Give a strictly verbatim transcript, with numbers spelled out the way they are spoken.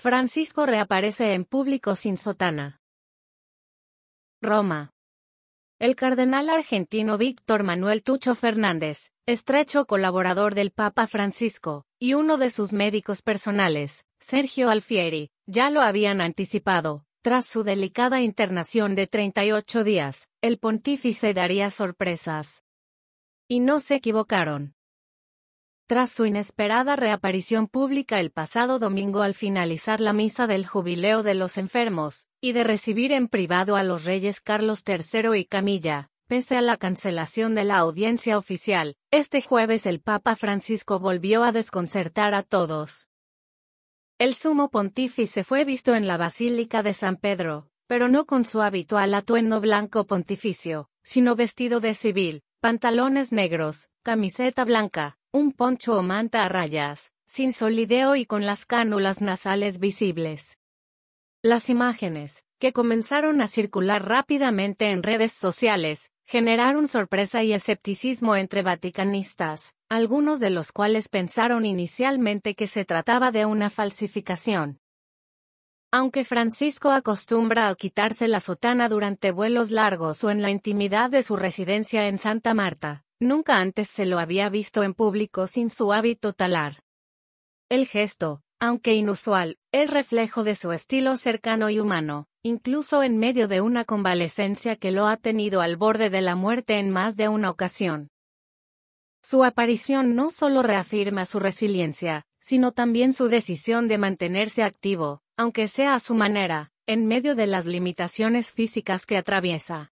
Francisco reaparece en público sin sotana. Roma. El cardenal argentino Víctor Manuel Tucho Fernández, estrecho colaborador del Papa Francisco, y uno de sus médicos personales, Sergio Alfieri, ya lo habían anticipado. Tras su delicada internación de treinta y ocho días, el pontífice daría sorpresas. Y no se equivocaron. Tras su inesperada reaparición pública el pasado domingo al finalizar la misa del Jubileo de los Enfermos, y de recibir en privado a los reyes Carlos tercero y Camilla, pese a la cancelación de la audiencia oficial, este jueves el Papa Francisco volvió a desconcertar a todos. El sumo pontífice fue visto en la Basílica de San Pedro, pero no con su habitual atuendo blanco pontificio, sino vestido de civil, pantalones negros, camiseta blanca, un poncho o manta a rayas, sin solideo y con las cánulas nasales visibles. Las imágenes, que comenzaron a circular rápidamente en redes sociales, generaron sorpresa y escepticismo entre vaticanistas, algunos de los cuales pensaron inicialmente que se trataba de una falsificación. Aunque Francisco acostumbra a quitarse la sotana durante vuelos largos o en la intimidad de su residencia en Santa Marta, nunca antes se lo había visto en público sin su hábito talar. El gesto, aunque inusual, es reflejo de su estilo cercano y humano, incluso en medio de una convalecencia que lo ha tenido al borde de la muerte en más de una ocasión. Su aparición no solo reafirma su resiliencia, sino también su decisión de mantenerse activo, aunque sea a su manera, en medio de las limitaciones físicas que atraviesa.